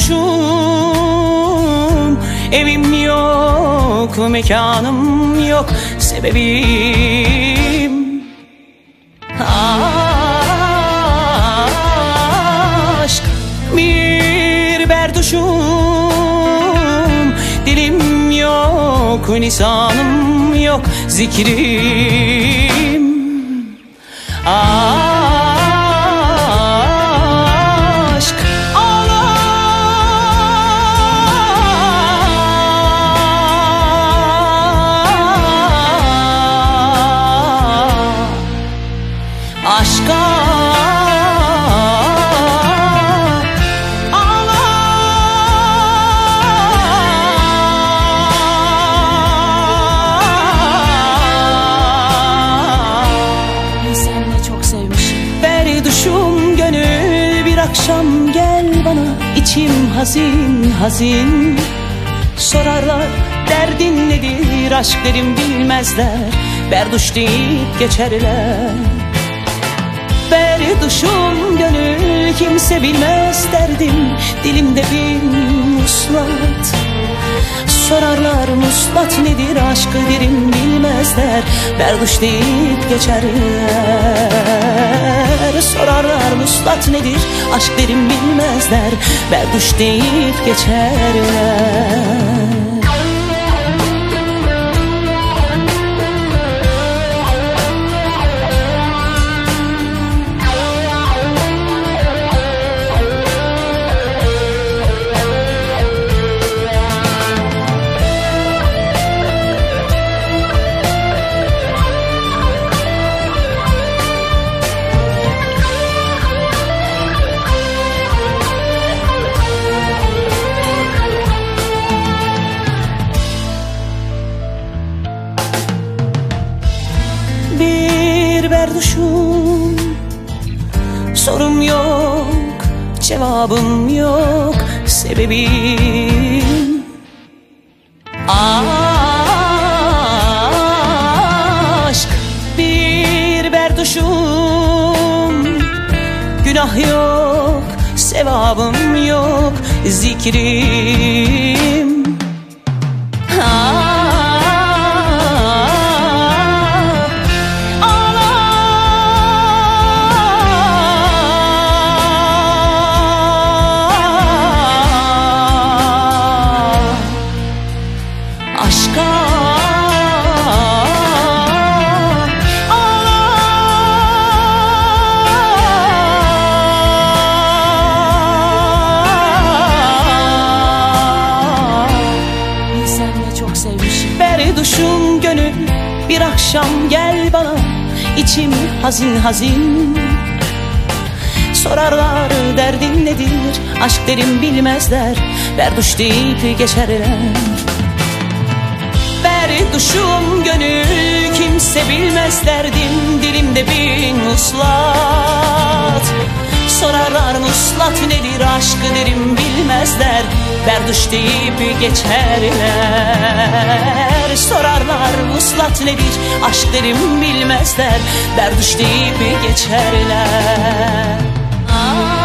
berduşum. Evim yok, mekanım yok, sebebim aşk. Bir berduşum, dilim yok, lisanım yok, zikrim aşk. Ağla aşka, berduşum gönül, bir akşam gel bana. İçim hazin hazin, sorarlar derdin nedir, aşk derim bilmezler, berduş deyip geçerler. Berduşum gönül, kimse bilmez derdim, dilimde bin muslat. Sorarlar muslat nedir, aşkı derim bilmezler, berduş deyip geçerler. Sorarlar muslat nedir, aşk derim bilmezler, berduş deyip geçerler. Bir berduşum, sorum yok, cevabım yok, sebebim aşk. Bir berduşum, günah yok, sevabım yok, zikrim aşk. Berduşum gönül, bir akşam gel bana. İçim hazin hazin, sorarlar derdin nedir, aşk derim bilmezler, berduş deyip geçerler. Berduşum gönül, kimse bilmez derdim, dilimde bin muslat. Sorarlar muslat nedir, aşkı derim bilmezler, berduş deyip geçerler. Sorarlar muslat nedir, aşk derim bilmezler, berduş deyip geçerler.